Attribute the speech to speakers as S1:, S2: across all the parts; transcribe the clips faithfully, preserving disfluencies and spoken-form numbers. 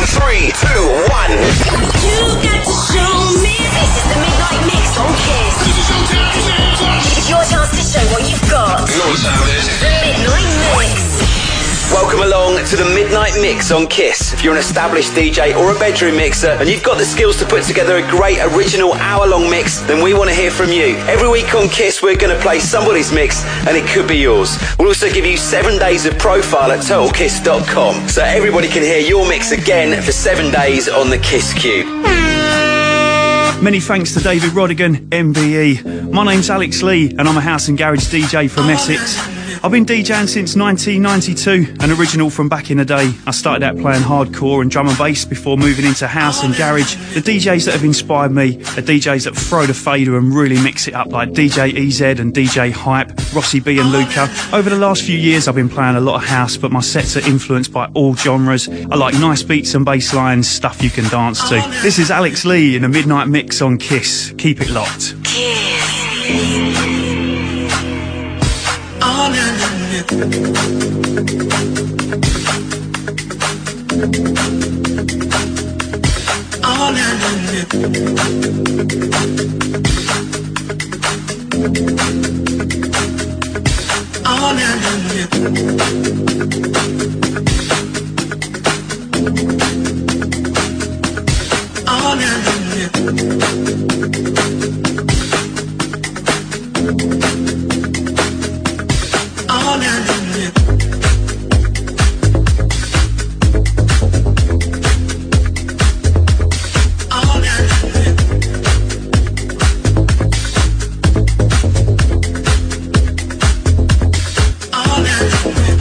S1: Three, two, one.
S2: You got to show me. This is the Midnight Mix on Kiss. This is your chance. It's your chance to show what you've got. The Midnight Mix.
S3: Welcome along to the Midnight Mix on Kiss. If you're an established D J or a bedroom mixer and you've got the skills to put together a great original hour-long mix, then we want to hear from you. Every week on Kiss, we're going to play somebody's mix and it could be yours. We'll also give you seven days of profile at total kiss dot com so everybody can hear your mix again for seven days on the Kiss Cube.
S4: Many thanks to David Rodigan, M V E. My name's Alex Lee and I'm a house and garage D J from Essex. I've been DJing since nineteen ninety-two, an original from back in the day. I started out playing hardcore and drum and bass before moving into house and garage. The D Js that have inspired me are D Js that throw the fader and really mix it up, like D J E Z and D J Hype, Rossi B and Luca. Over the last few years I've been playing a lot of house, but my sets are influenced by all genres. I like nice beats and bass lines, stuff you can dance to. This is Alex Lee in a Midnight Mix on Kiss. Keep it locked.
S2: Kiss.
S5: Oh, na, na, na. Oh, na, na, na. Oh, na, na, na. Oh, na, na, na. Oh, na, na, na. Oh, na, na, na. Oh, na, na, na.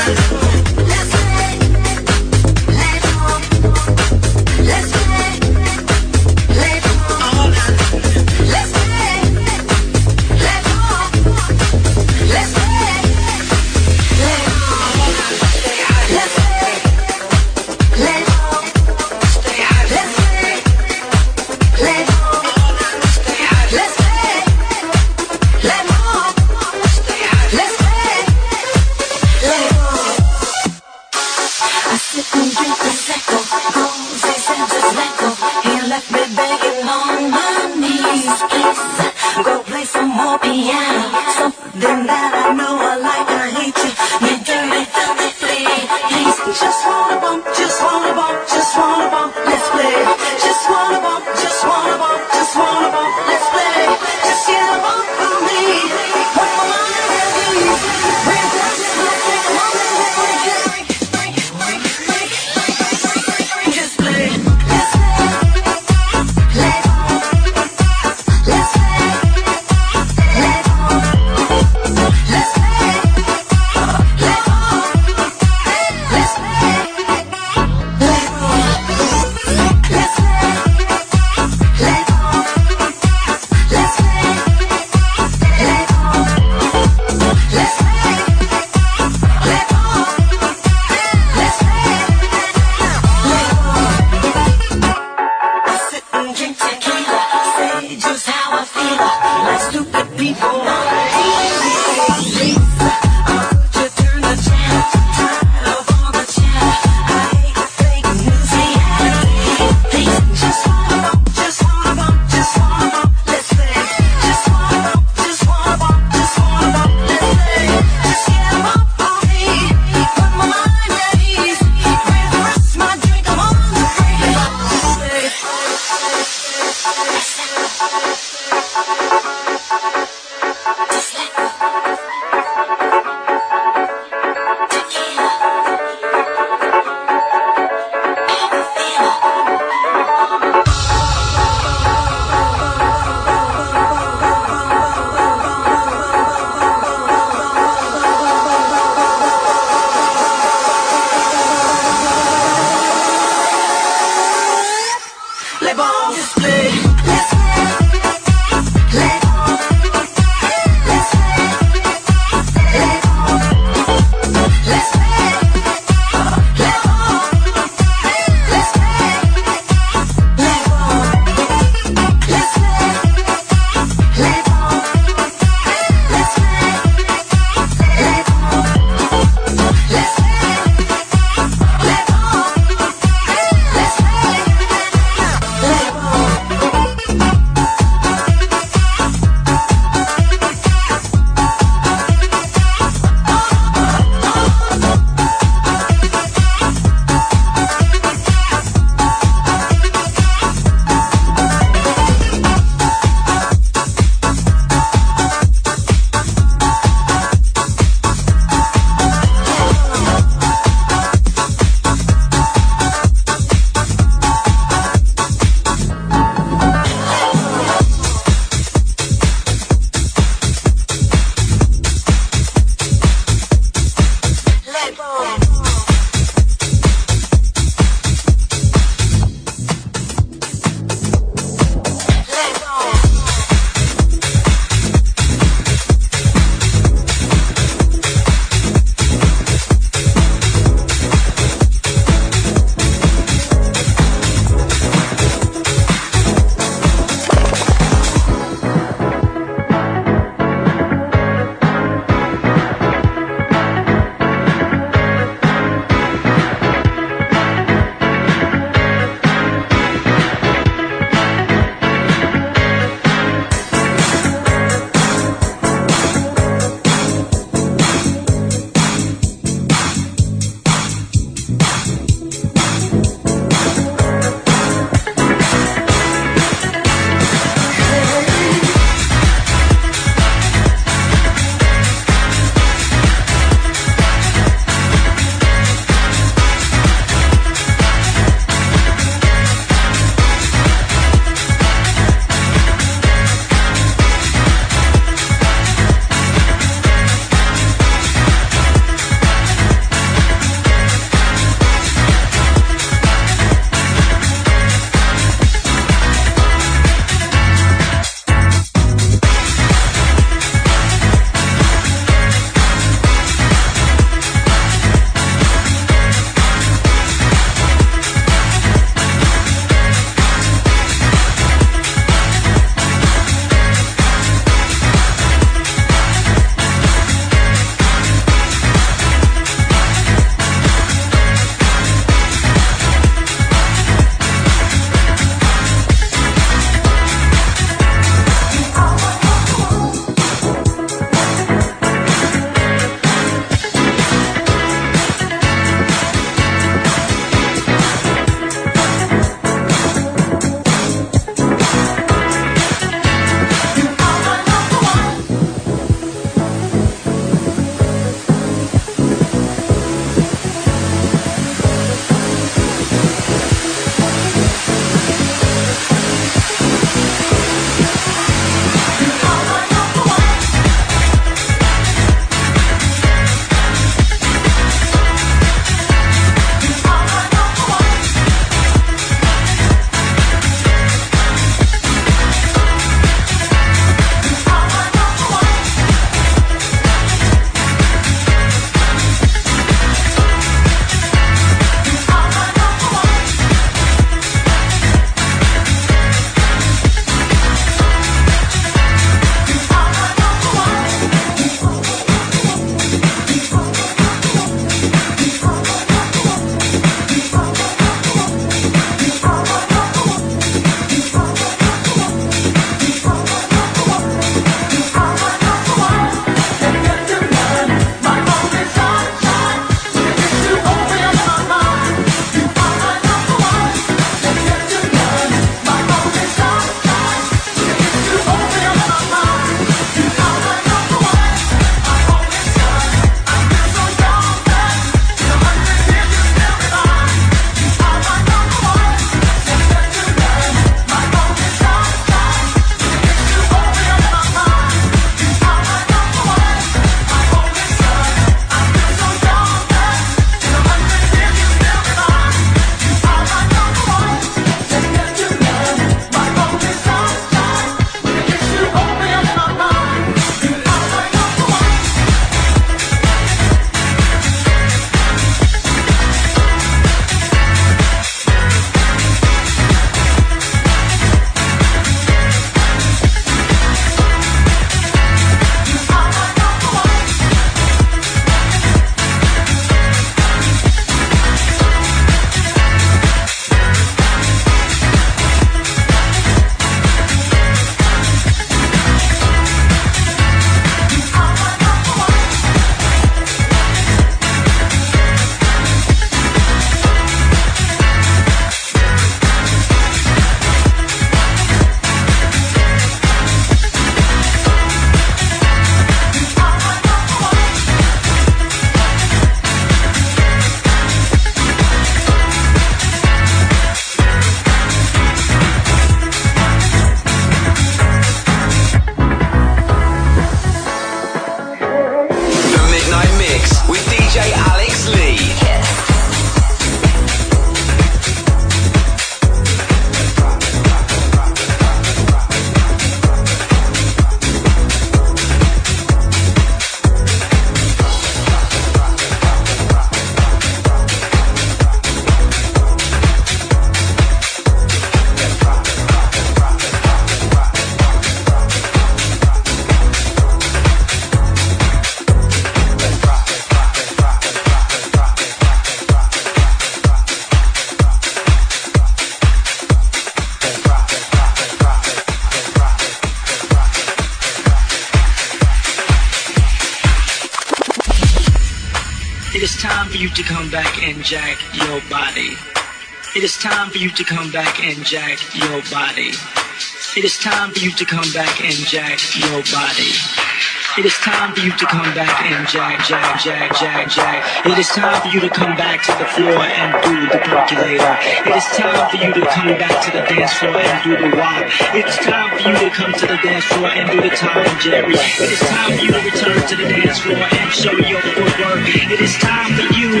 S1: you to come back and jack your body. It is time for you to come back and jack your body. It is time for you to come back and jack your body. It is time for you to come back and jack, jack, jack, jack, jack. It is time for you to come back to the floor and do the percolator. It is time for you to come back to the dance floor and do the walk. It is time for you to come to the dance floor and do the Tom and Jerry. It is time for you to return to the dance floor and show your footwork. It is time for you.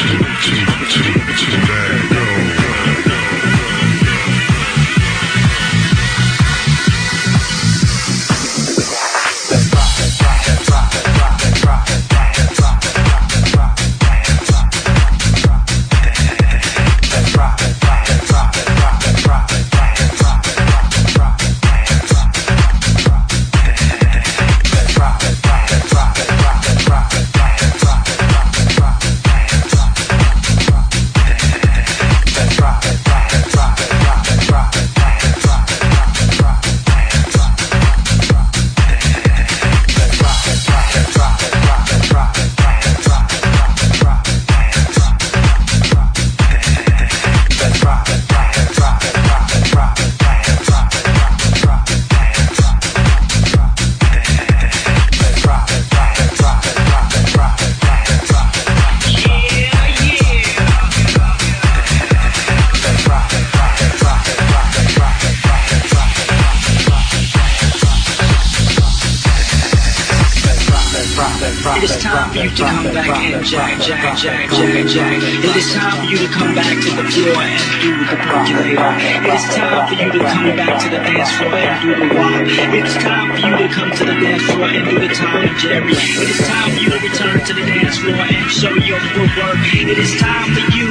S1: It is time for you to come back and jack, jack, jack, jack, jack. It is time for you to come back to the floor and do the percolator. It is time for you to come back to the dance floor and do the walk. It is time for you to come to the dance floor and do the Tom and Jerry. It is time for you to return to the dance floor and show your footwork. It is time for you.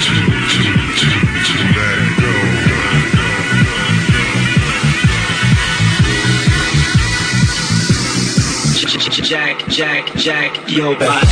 S1: Jack, jack, jack your body.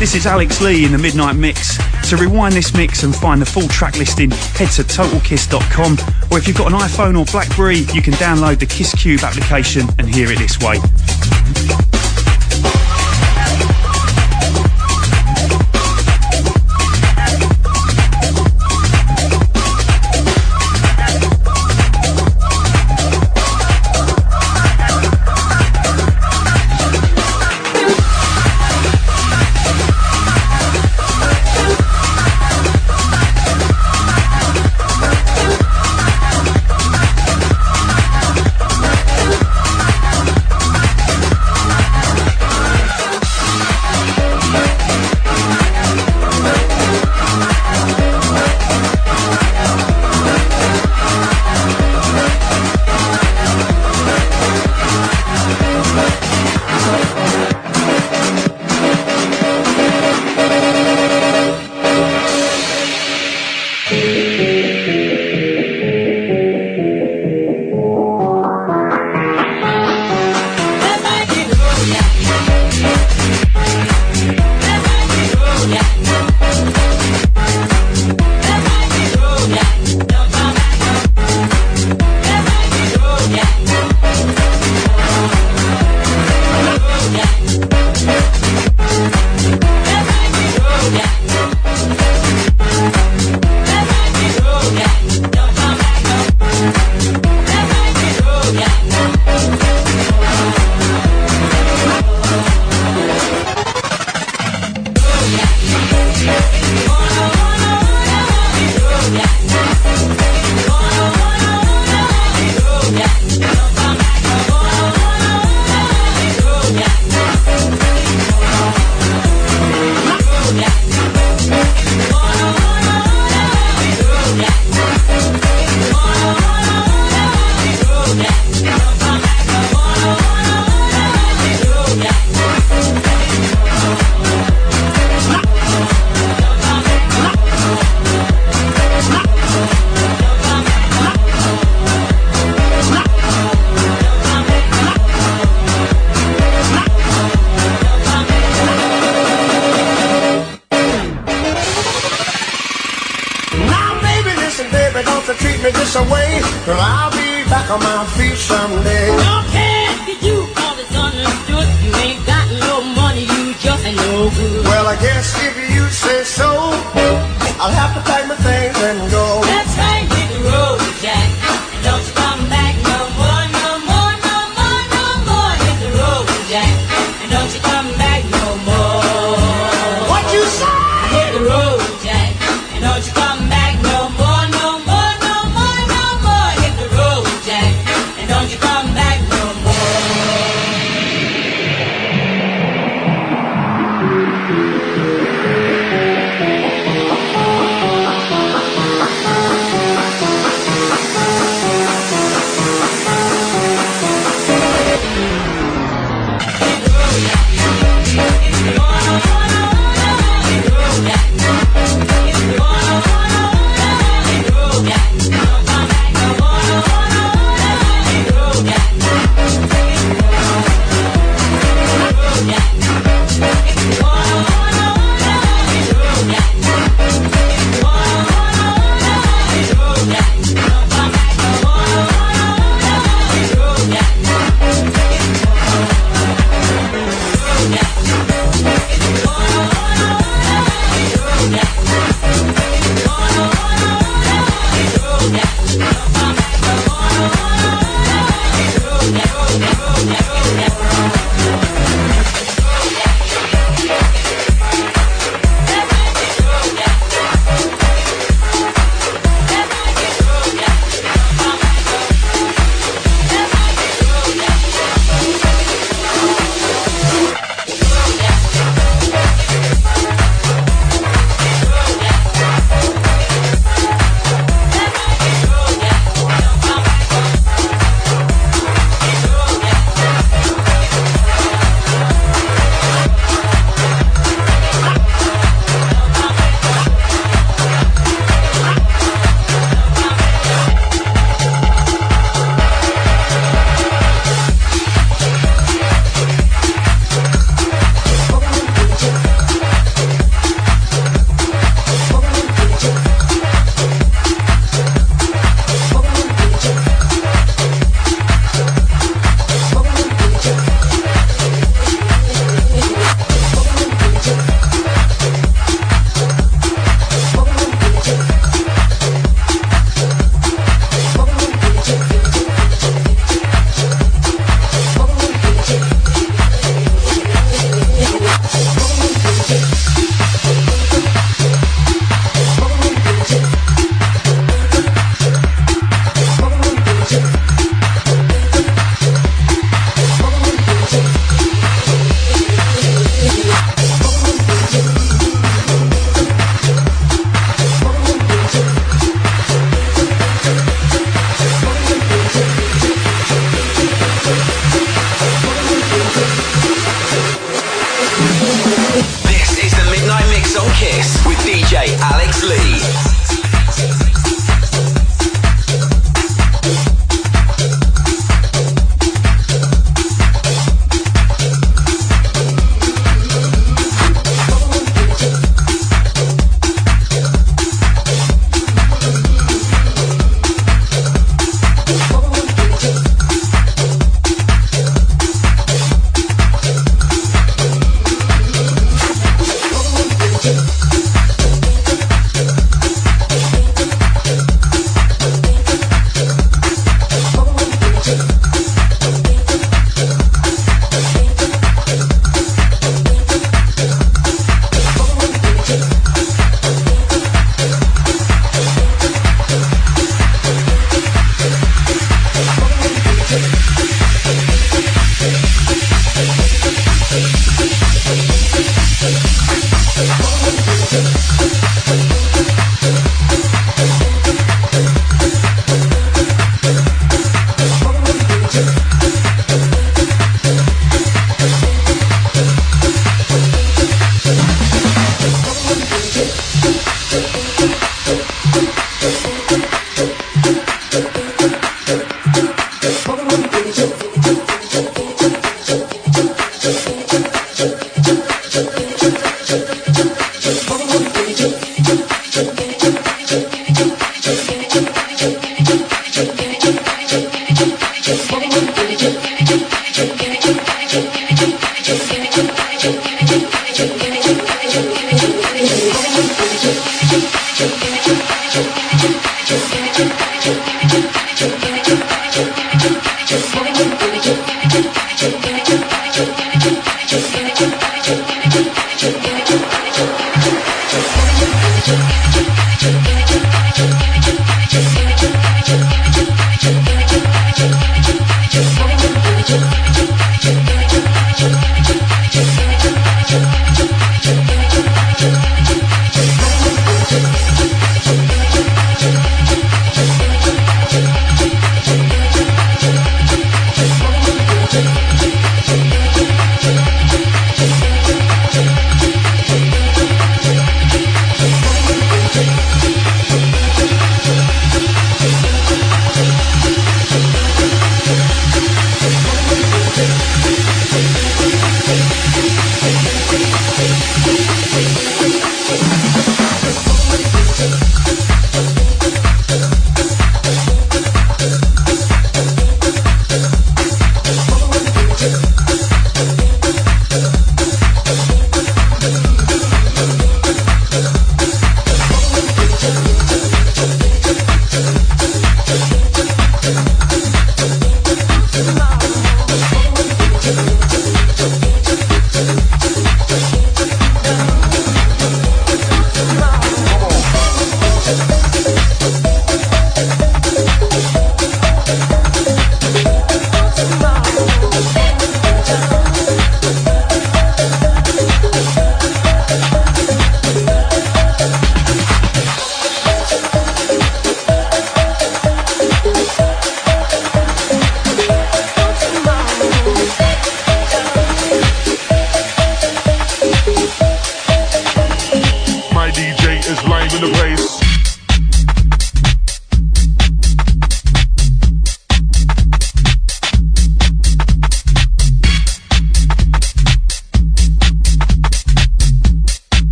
S4: This is Alex Lee in the Midnight Mix. To rewind this mix and find the full track listing, head to total kiss dot com, or if you've got an iPhone or BlackBerry, you can download the Kiss Cube application and hear it this way.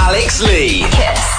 S3: Alex Lee.
S2: Kiss.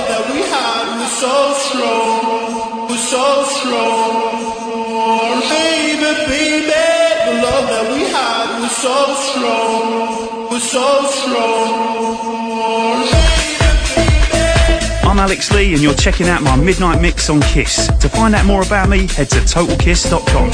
S6: that we had was so strong, was so strong. Baby, baby, the love that we had was so strong, was so strong.
S4: I'm Alex Lee and you're checking out my Midnight Mix on Kiss. To find out more about me, head to total kiss dot com.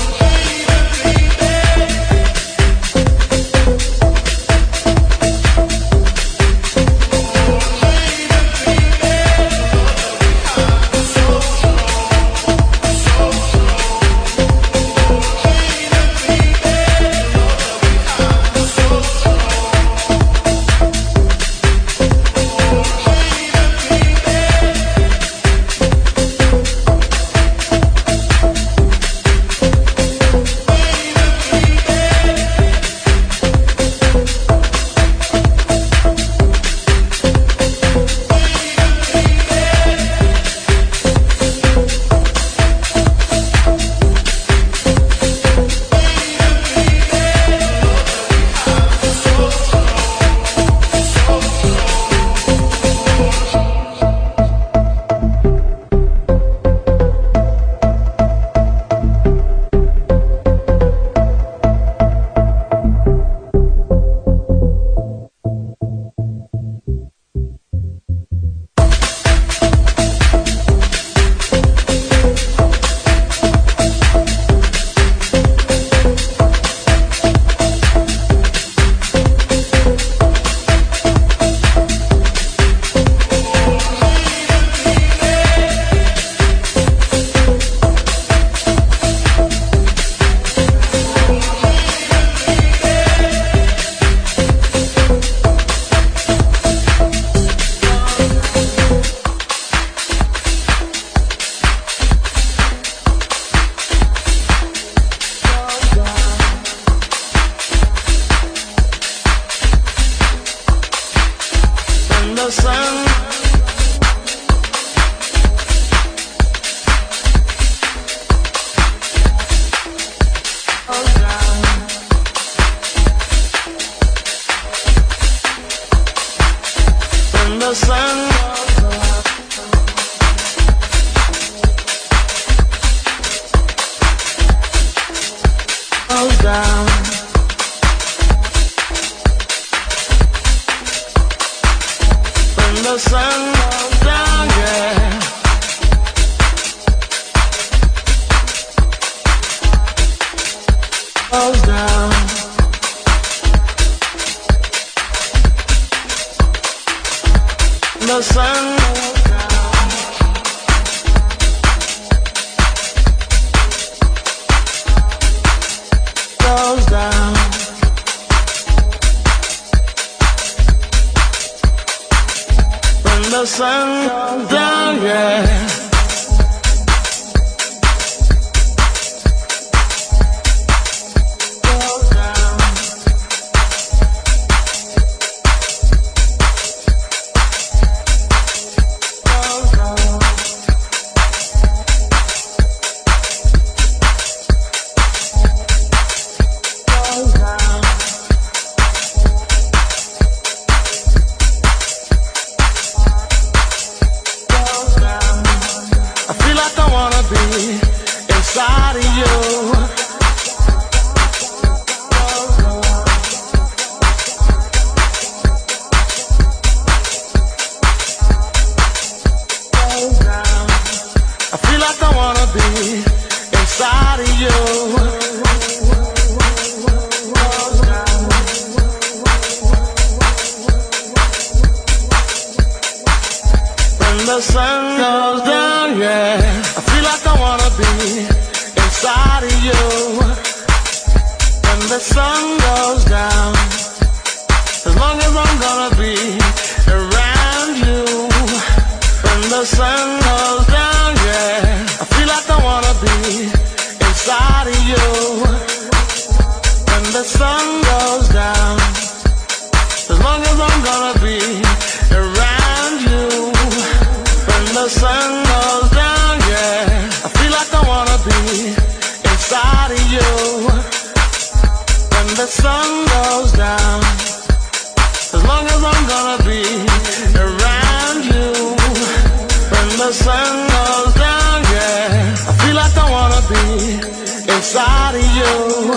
S6: As long as I'm gonna be around you. sun goes down, yeah, I feel like I wanna be inside of you.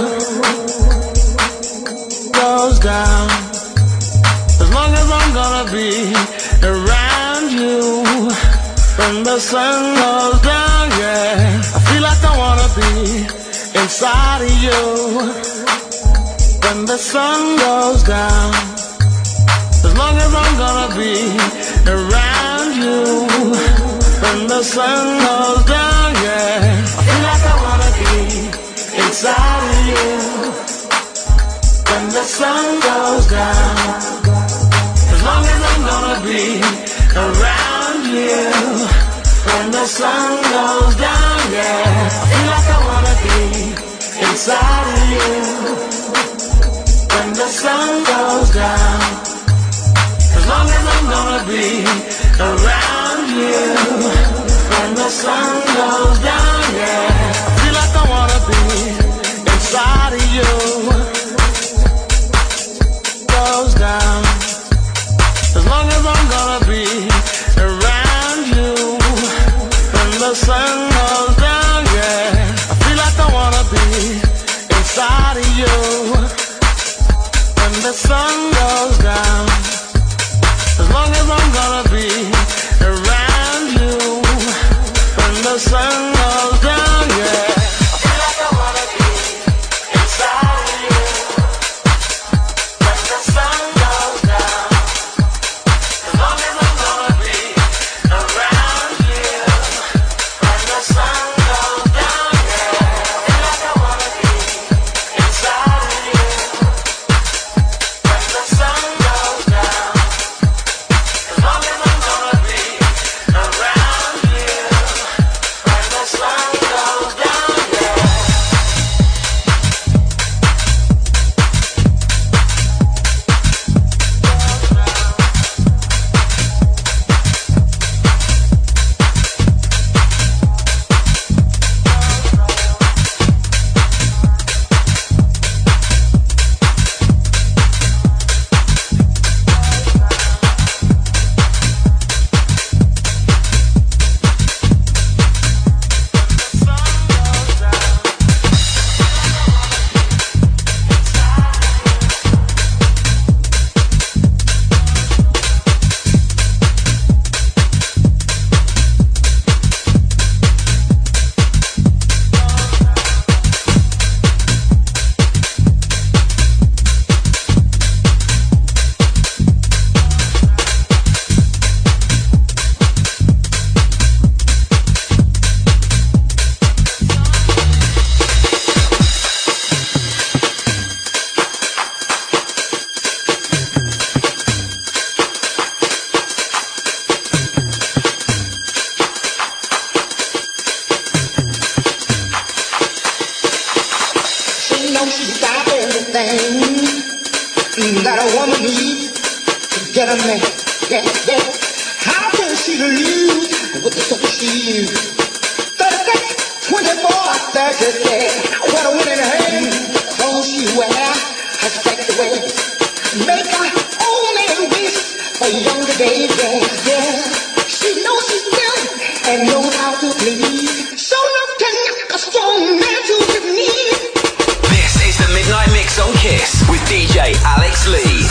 S6: Goes down. As long as I'm gonna be around you. When the sun goes down, yeah, I feel like I wanna be inside of you. When the sun goes down. As long as I'm gonna be around you. When the sun goes down, yeah, I feel like I wanna be inside of you. When the sun goes down. As long as I'm gonna be around you. When the sun goes down, yeah, I feel like I wanna be inside of you. When the sun goes down. As long as I'm gonna be around you. When the sun goes down, yeah, I feel like I wanna be inside of you. Goes down. As long as I'm gonna be around you. When the sun goes down, yeah, I feel like I wanna be inside of you. When the sun goes down. As long as I'm gonna be around you. When the sun goes down, yeah, I feel like I wanna be inside of you. When the sun goes down. As long as I'm gonna be around you. When the sun goes down, yeah, I feel like I wanna be inside of you. When the sun goes down. As long as I'm gonna be around you. When the sun goes down, yeah.
S7: She knows she's got everything that a woman needs to get a man. Yeah, yeah. How can she lose with the soul she used? thirty-six, twenty-four, thirty-six. What a winning hand. Clothes she wear, her sexy ways. Make her only wish for younger days. Yeah, yeah. She knows she's young and knows how to please. So love can knock a strong man to his knees.
S3: This is the Midnight Mix on Kiss with D J Alex Lee.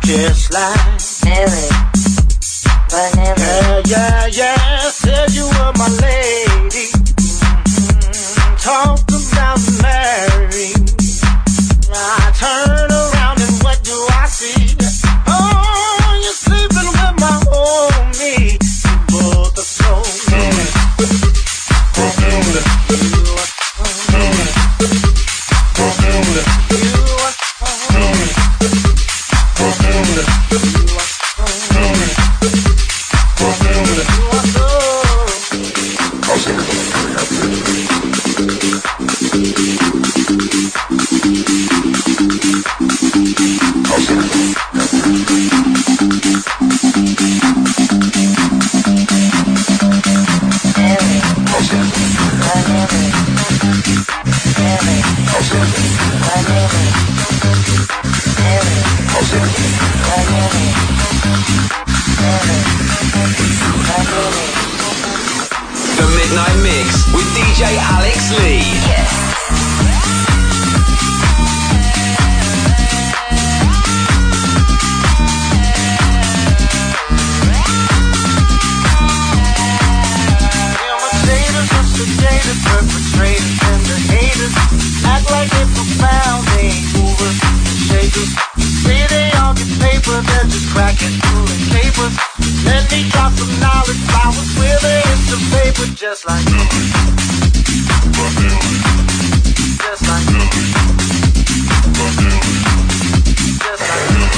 S6: just like
S8: Mary, Vanilla.
S6: yeah, yeah, yeah. Said you were my lady. Mm-hmm. Talked about marrying. I turn around and what do I see? Oh, you're sleeping with my homie. But the soul.
S3: The Midnight Mix with D J Alex Lee.
S8: Yes.
S6: Sedators, perpetrators, and the haters act like they're profound, they ain't movers and shakers. Say they all get paper, they're just cracking through the capers. Let me drop some knowledge, flowers with it into paper, just like me. Just like me. Just like me.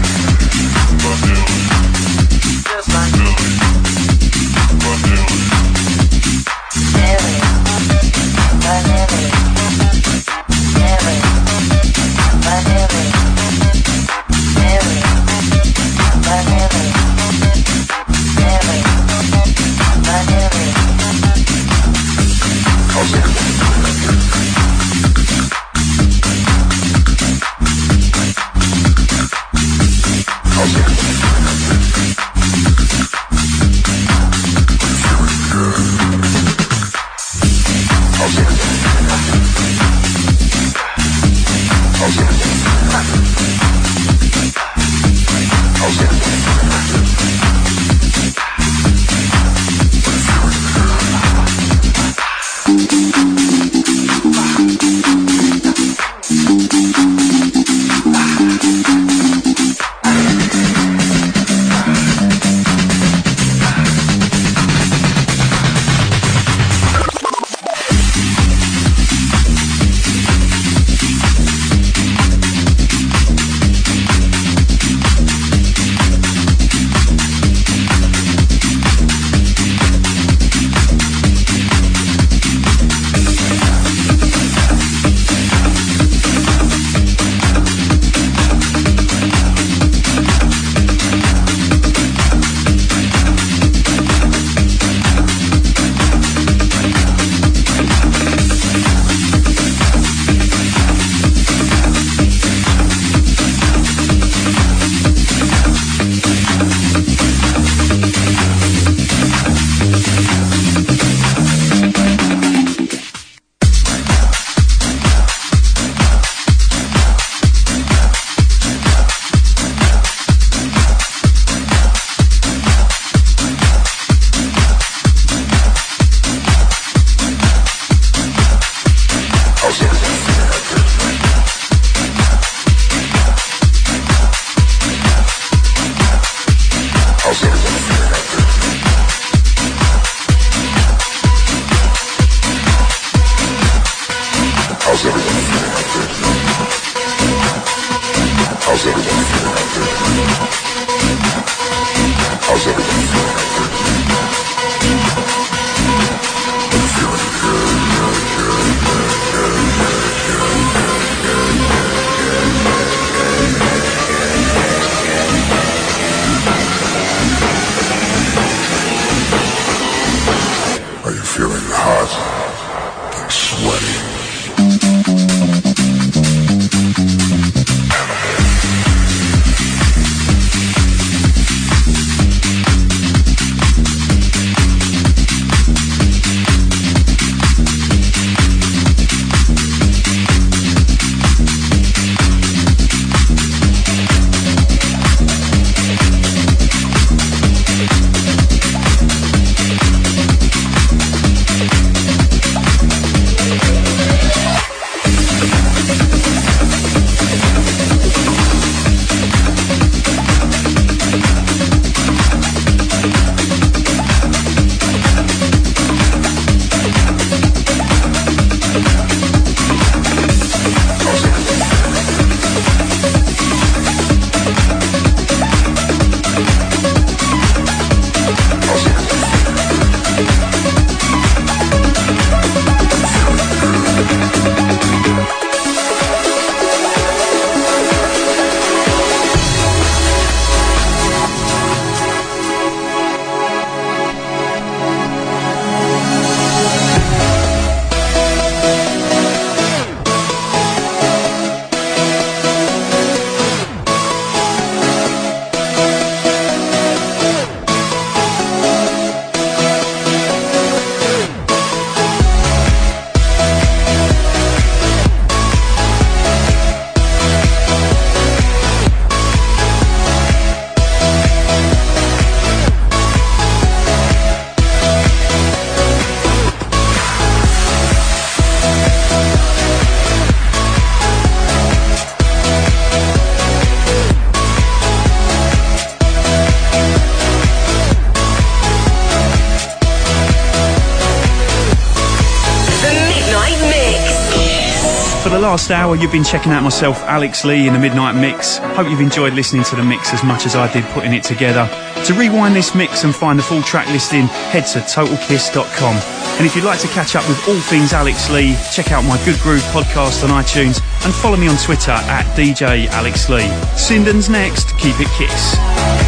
S6: Just like me.
S8: Mary, Vanilla. Mary, Vanilla. Mary, Vanilla. Mary,
S4: last hour, you've been checking out myself, Alex Lee, in the Midnight Mix. Hope you've enjoyed listening to the mix as much as I did putting it together. To rewind this mix and find the full track listing, head to total kiss dot com. And if you'd like to catch up with all things Alex Lee, check out my Good Groove podcast on iTunes and follow me on Twitter at D J Alex Lee. Sindon's next. Keep it Kiss.